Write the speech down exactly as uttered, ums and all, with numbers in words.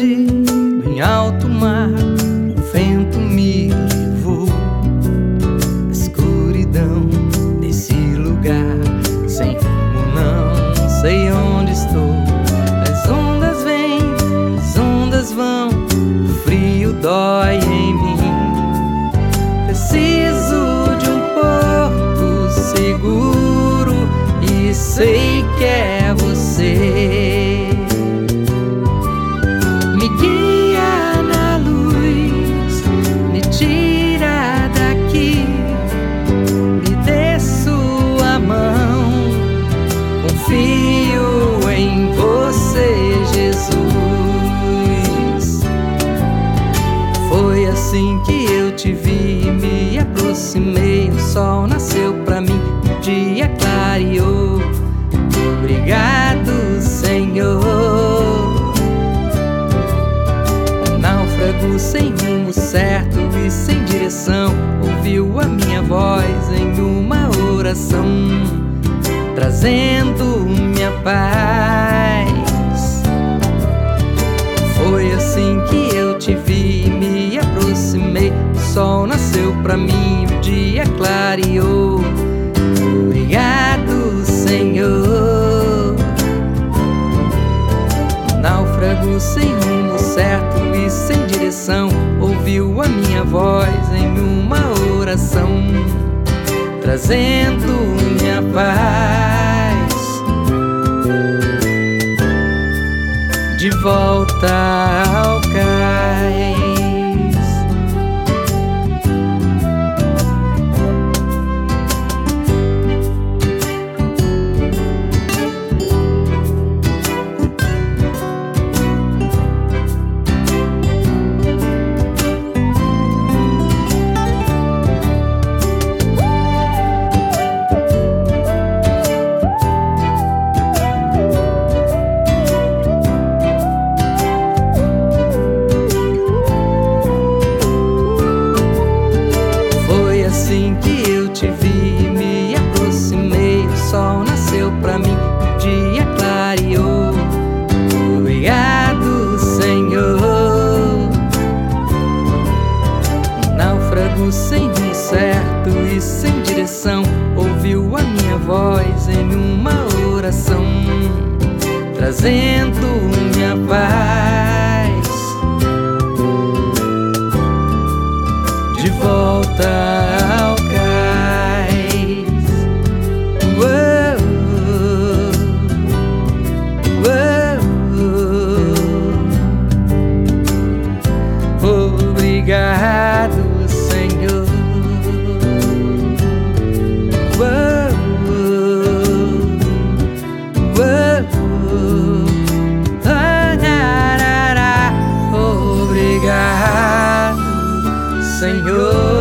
tarde, em alto mar, o vento me levou. A escuridão desse lugar, sem rumo, não sei onde estou. As ondas vêm, as ondas vão, o frio dói em mim. Preciso de um porto seguro e sei que é você. Me guia na luz, me tira daqui, me dê sua mão. Confio em você, Jesus. Foi assim que eu te vi, me aproximei, o sol nasceu pra mim, o dia clareou. Obrigado, Senhor. Um náufrago sem rumo certo e sem direção ouviu a minha voz em uma oração, trazendo minha paz. Foi assim que eu te vi, me aproximei, o sol nasceu pra mim, o dia clareou. Obrigado, Senhor. Um náufrago sem rumo certo e sem direção ouviu a minha voz em uma oração, trazendo minha paz. De volta ao cais. Assim que eu te vi, me aproximei, o sol nasceu pra mim, o dia clareou. Obrigado, Senhor. Um náufrago sem rumo certo e sem direção ouviu a minha voz em uma oração, trazendo minha paz. De volta ao cais. Uou, uou. Obrigado, Senhor. Uou, uou. Ah, obrigado, Senhor.